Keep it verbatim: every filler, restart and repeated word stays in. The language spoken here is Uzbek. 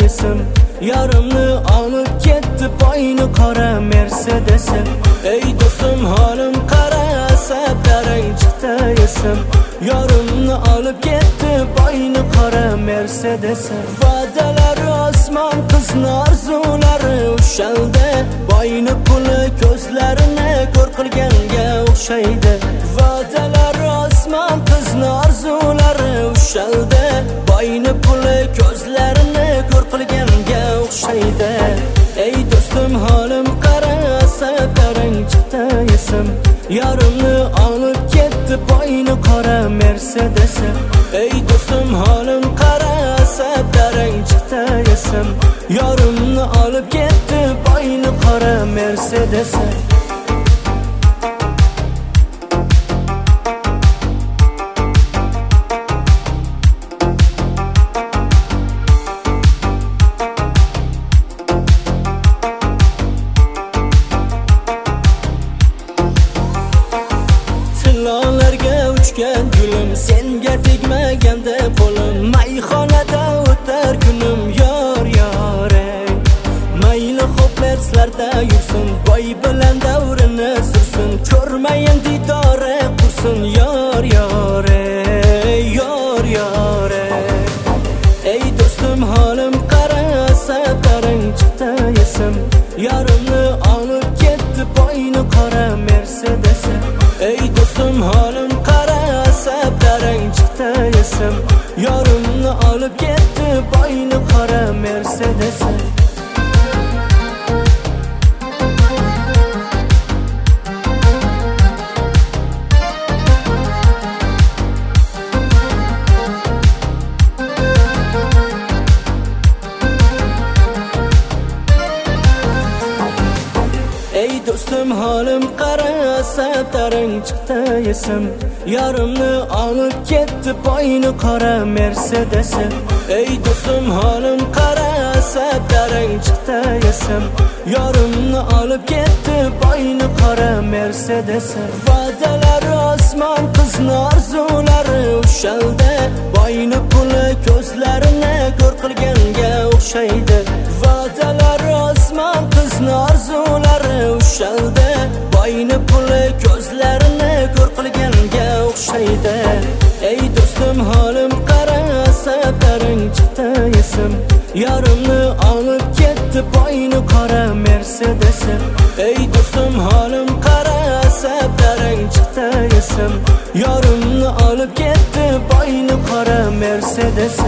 esim. Yarımni olib ketdi boyni qora Mercedes. Ey do'stim halim qara, sablaring chiqdi esim. Yarımni olib ketdi boyni qora Mercedes. Va'dalari osmon, qizni orzulari ushaldi. Boyni puli ko'zlarini ko'r qilganga o'xshaydi. Va'dalari osmon, qizni orzulari ushaldi. Boyni puli ko'zlarini ko'r qilganga o'xshaydi. Ey do'stim halim qara, sablaring chiqdi esim. Yarımni olib ketdi boyni qora Mercedes. Ey do'stim halim qara, sablaring chiqdi esim. Yarımni olib ketdi boyni qora Mercedes. Gülüm senga tegmaganda qo'lim, mayxonada o'tar kunim yor yore. Mayli xo'platlarda yursin, boy bilan davrini sursin, ko'rmayin didore qursin yor yore, yor yore. Ey do'stim halim qara, sablaring chiqdi esim. Yarımni olib ketdi boyni qora Mercedes. Ey do'stim halim qara, sablaring chiqdi esim. Yarımni olib ketdi boyni qora Mercedes. Ey do'stim halim qara, sablaring chiqdi esim. Yarımni olib ketdi boyni qora Mercedes. Ey do'stim halim qara, sablaring chiqdi esim. Yarımni olib ketdi boyni qora Mercedes. Va'dalari osmon, qizni orzulari ushaldi. Boyni puli ko'zlarini ko'r qilganga o'xshaydi. Va'dalari osmon, qizni orzulari ushaldi. Boyni puli ko'zlarini ko'r qilganga o'xshaydi. Ey do'stim halim qara, sablaring chiqdi esim. Yarımni olib ketdi boyni qora Mercedes. Ey do'stim halim qara, sablaring chiqdi esim. Yarımni olib ketdi boyni qora Mercedes.